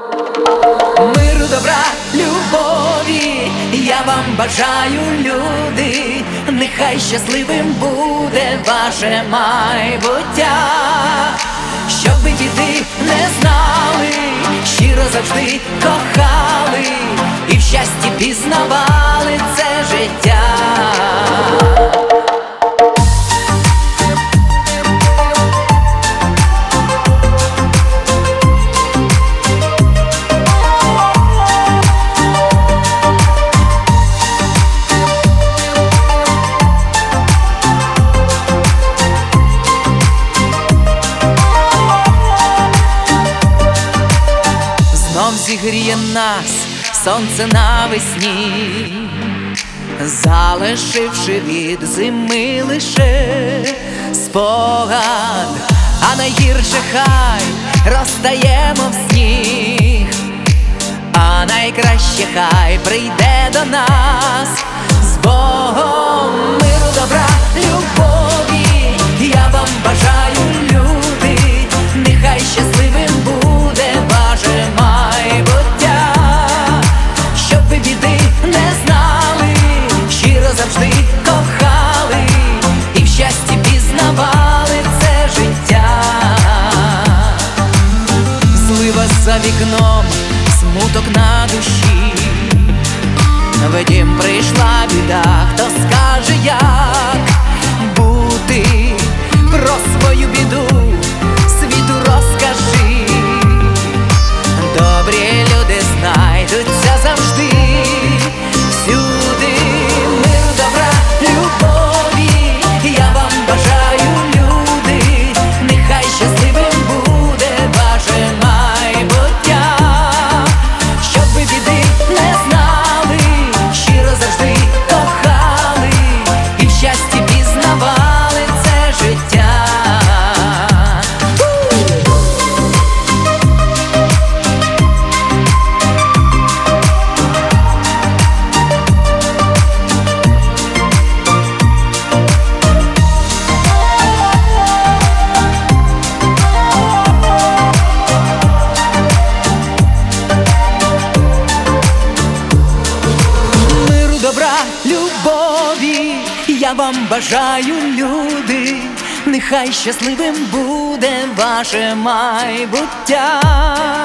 Миру, добра, любові я вам бажаю, люди. Нехай щасливим буде ваше майбуття, щоб ви біди не знали, щиро завжди кохали і в щасті пізнавали це життя. Знов зігріє нас сонце навесні, залишивши від зими лише спогад. А найгірше хай розтаємо в сніг, а найкраще хай прийде до нас з Богом. Миру, добра, любові я вам бажаю, люди. Нехай щасливим буде ваше майбуття, щоб ви біди не знали, щиро завжди кохали і в щасті пізнавали це життя. Злива за вікном, смуток на душі, в дім прийшла біда, хто скаже, як бути? Про свою біду світу розкажи. Добрі люди знайдуться завжди, всюди. Миру, добра, любові я вам бажаю, люди. Нехай щасливим буде ваше майбуття, щоб ви біди не знали, щиро завжди кохали і в щасті пізнавали це життя. Миру, добра, любові я вам бажаю, люди. Нехай щасливим буде ваше майбуття,